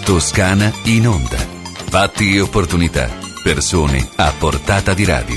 Toscana in onda. Fatti e opportunità. Persone a portata di radio.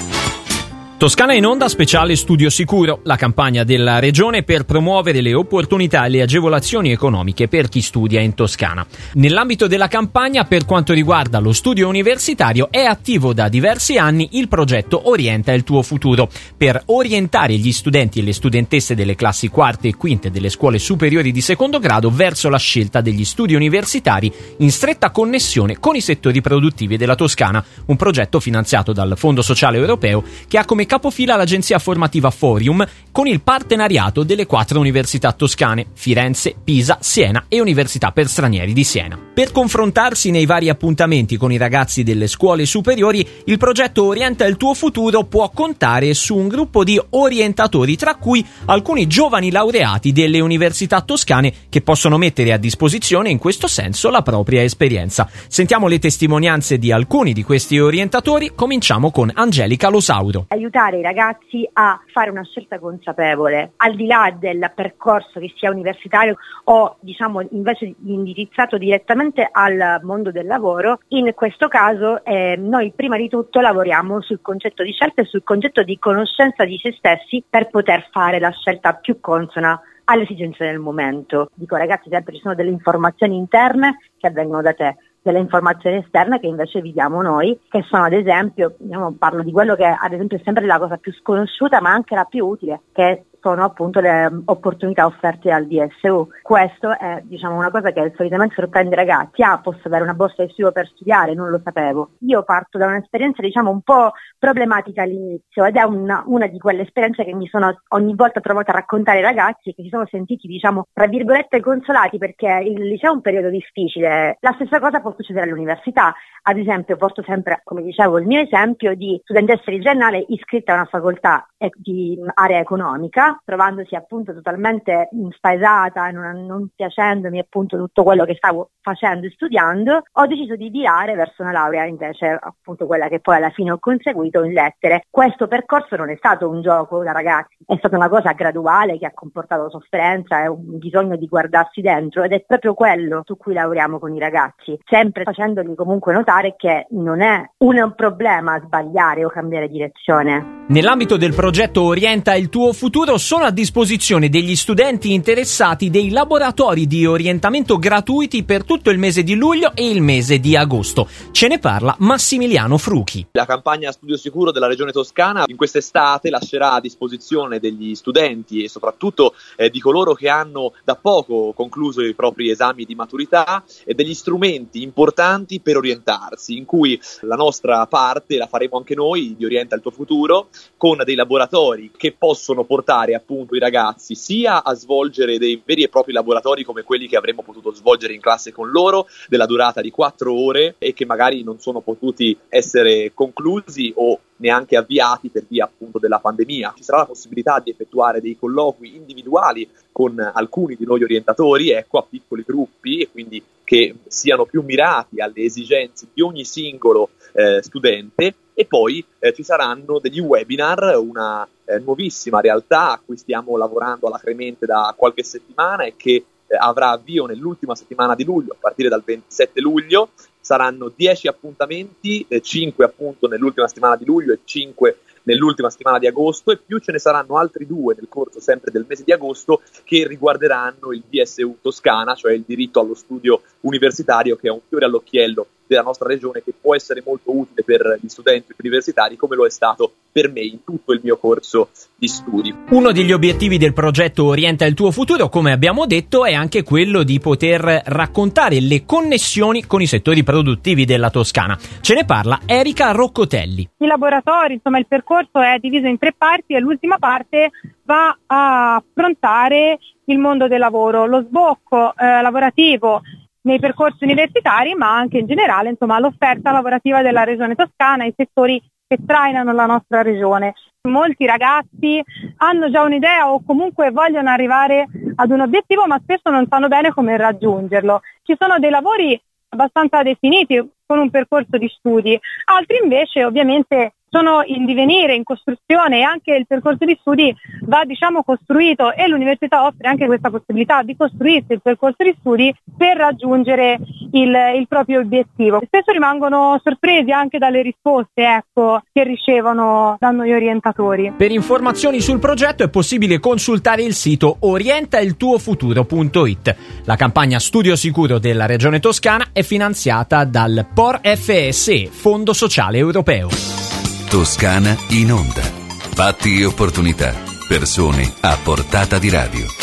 Toscana in onda speciale Studio Sicuro, la campagna della Regione per promuovere le opportunità e le agevolazioni economiche per chi studia in Toscana. Nell'ambito della campagna, per quanto riguarda lo studio universitario, è attivo da diversi anni il progetto Orienta il tuo futuro, per orientare gli studenti e le studentesse delle classi quarte e quinte delle scuole superiori di secondo grado verso la scelta degli studi universitari in stretta connessione con i settori produttivi della Toscana, un progetto finanziato dal Fondo Sociale Europeo che ha come capofila l'agenzia formativa Forium con il partenariato delle 4 università toscane: Firenze, Pisa, Siena e Università per Stranieri di Siena. Per confrontarsi nei vari appuntamenti con i ragazzi delle scuole superiori, il progetto Orienta il tuo futuro può contare su un gruppo di orientatori, tra cui alcuni giovani laureati delle università toscane che possono mettere a disposizione in questo senso la propria esperienza. Sentiamo le testimonianze di alcuni di questi orientatori. Cominciamo con Angelica Losauro. Aiutare i ragazzi a fare una scelta consapevole, al di là del percorso che sia universitario o invece indirizzato direttamente al mondo del lavoro. In questo caso noi prima di tutto lavoriamo sul concetto di scelta e sul concetto di conoscenza di se stessi per poter fare la scelta più consona alle esigenze del momento. Dico ragazzi, sempre ci sono delle informazioni interne che avvengono da te, delle informazioni esterne che invece viviamo noi, che sono ad esempio, parlo di quello che ad esempio è sempre la cosa più sconosciuta ma anche la più utile, che sono appunto le opportunità offerte dal DSU. Questo è una cosa che solitamente sorprende i ragazzi. Posso avere una borsa di studio per studiare? Non lo sapevo. Io parto da un'esperienza un po' problematica all'inizio, ed è una di quelle esperienze che mi sono ogni volta trovata a raccontare ai ragazzi, che si sono sentiti tra virgolette consolati, perché il liceo è un periodo difficile. La stessa cosa può succedere all'università. Ad esempio porto sempre, come dicevo, il mio esempio di studentessa di triennale iscritta a una facoltà di area economica, trovandosi appunto totalmente spaesata, non piacendomi appunto tutto quello che stavo facendo e studiando. Ho deciso di virare verso una laurea, invece appunto quella che poi alla fine ho conseguito, in lettere. Questo percorso non è stato un gioco da ragazzi, è stata una cosa graduale che ha comportato sofferenza e un bisogno di guardarsi dentro, ed è proprio quello su cui lavoriamo con i ragazzi, sempre facendogli comunque notare che non è un problema sbagliare o cambiare direzione. Nell'ambito del progetto Orienta il tuo futuro sono a disposizione degli studenti interessati dei laboratori di orientamento gratuiti per tutto il mese di luglio e il mese di agosto. Ce ne parla Massimiliano Fruchi. La campagna Studio Sicuro della Regione Toscana in quest'estate lascerà a disposizione degli studenti e soprattutto di coloro che hanno da poco concluso i propri esami di maturità degli strumenti importanti per orientarsi, in cui la nostra parte la faremo anche noi di Orienta il tuo futuro, con dei laboratori che possono portare appunto i ragazzi sia a svolgere dei veri e propri laboratori come quelli che avremmo potuto svolgere in classe con loro, della durata di 4 ore e che magari non sono potuti essere conclusi o neanche avviati per via appunto della pandemia. Ci sarà la possibilità di effettuare dei colloqui individuali con alcuni di noi orientatori, a piccoli gruppi, e quindi che siano più mirati alle esigenze di ogni singolo studente. E poi ci saranno degli webinar, una nuovissima realtà a cui stiamo lavorando alacremente da qualche settimana e che avrà avvio nell'ultima settimana di luglio, a partire dal 27 luglio. Saranno 10 appuntamenti, 5 appunto nell'ultima settimana di luglio e 5 nell'ultima settimana di agosto, e più ce ne saranno altri 2 nel corso sempre del mese di agosto che riguarderanno il DSU Toscana, cioè il diritto allo studio universitario, che è un fiore all'occhiello della nostra regione, che può essere molto utile per gli studenti universitari, come lo è stato per me in tutto il mio corso di studi. Uno degli obiettivi del progetto Orienta il tuo futuro, come abbiamo detto, è anche quello di poter raccontare le connessioni con i settori produttivi della Toscana. Ce ne parla Erika Roccotelli. I laboratori, il percorso è diviso in 3 parti e l'ultima parte va a affrontare il mondo del lavoro, lo sbocco lavorativo nei percorsi universitari, ma anche in generale l'offerta lavorativa della regione Toscana, i settori che trainano la nostra regione. Molti ragazzi hanno già un'idea o comunque vogliono arrivare ad un obiettivo, ma spesso non sanno bene come raggiungerlo. Ci sono dei lavori abbastanza definiti con un percorso di studi, altri invece ovviamente sono in divenire, in costruzione, e anche il percorso di studi va costruito, e l'università offre anche questa possibilità di costruirsi il percorso di studi per raggiungere il proprio obiettivo. Spesso rimangono sorpresi anche dalle risposte, ecco, che ricevono da noi orientatori. Per informazioni sul progetto è possibile consultare il sito orientailtuofuturo.it. La campagna Studio Sicuro della Regione Toscana è finanziata dal POR FSE, Fondo Sociale Europeo. Toscana in onda. Fatti e opportunità. Persone a portata di radio.